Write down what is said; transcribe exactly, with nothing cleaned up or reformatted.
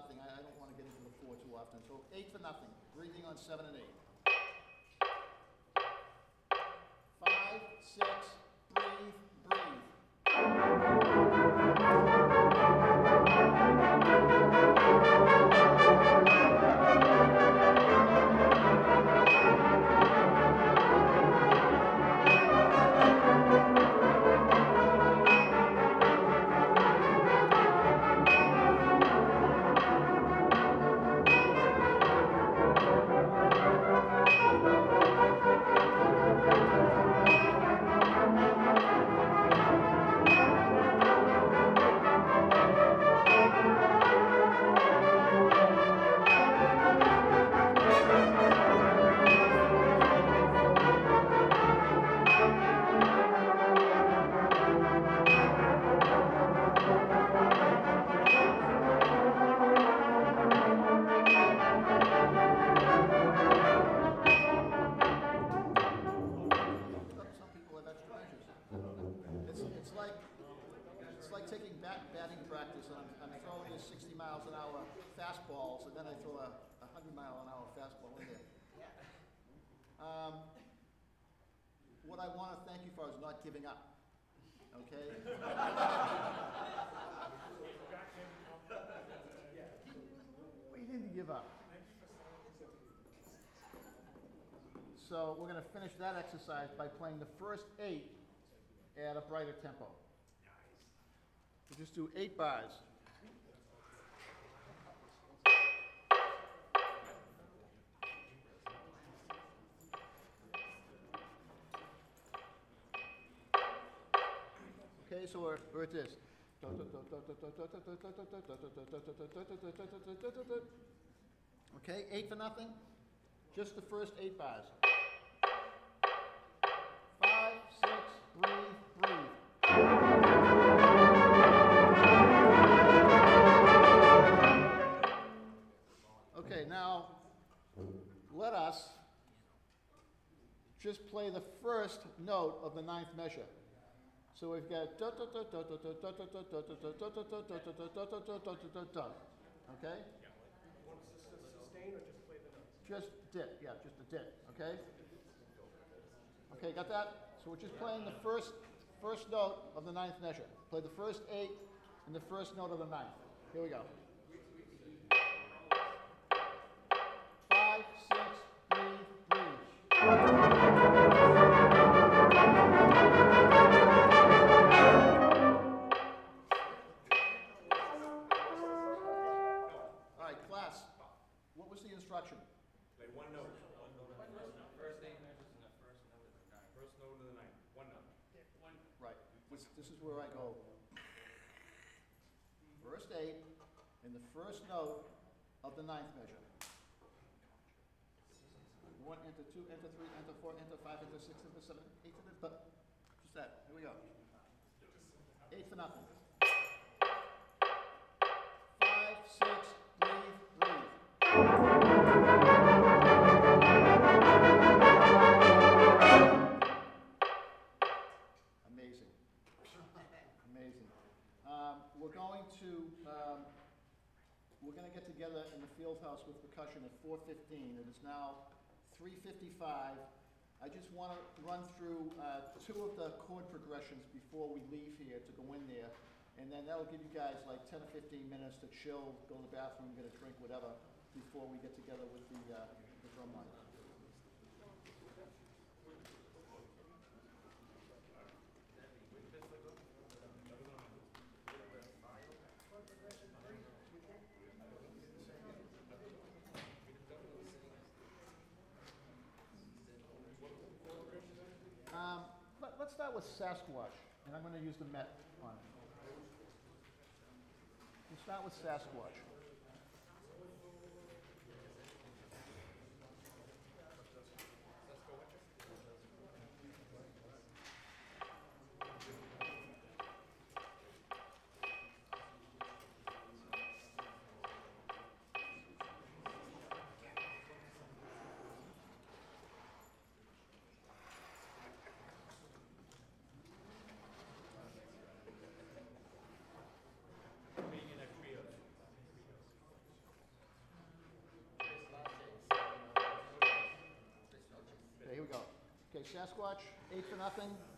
nothing. I, I don't want to get into the four too often. So eight for nothing. Breathing on seven and eight. Five, six, breathe, breathe. sixty miles an hour fastballs, and then I throw a, a one hundred mile an hour fastball in there. Um, what I want to thank you for is not giving up, okay? We didn't give up. So we're going to finish that exercise by playing the first eight at a brighter tempo. We'll just do eight bars. Okay, so we're, we're at this. Okay, eight for nothing. Just the first eight bars. Five, six, breathe, breathe. Okay, now let us just play the first note of the ninth measure. So we've got okay? Sustain or just play the notes? Just dip, yeah, just a dip, okay? Okay, got that? So we're just playing the first first note of the ninth measure. Play the first eight and the first note of the ninth. Here we go. Five, six, breathe, breathe. All right, class. What was the instruction? Play one note. First eight measures and the first note of the ninth. First note of the ninth. One note. One. Right. This, this is where I go. First eight and the first note of the ninth measure. One, enter two, enter three, enter four, enter five, enter six, enter seven, eight, enter, but just that. Here we go. Eight for nothing. Five, six, breathe, breathe. Amazing. Amazing. Um, we're going to um, we're going to get together in the field house with percussion at four fifteen. It is now three fifty-five. I just want to run through uh, two of the chord progressions before we leave here to go in there, and then that'll give you guys like ten or fifteen minutes to chill, go to the bathroom, get a drink, whatever, before we get together with the, uh, the drum line. Um, let, let's start with Sasquatch, and I'm going to use the Met on it. We'll start with Sasquatch. Sasquatch, eight for nothing.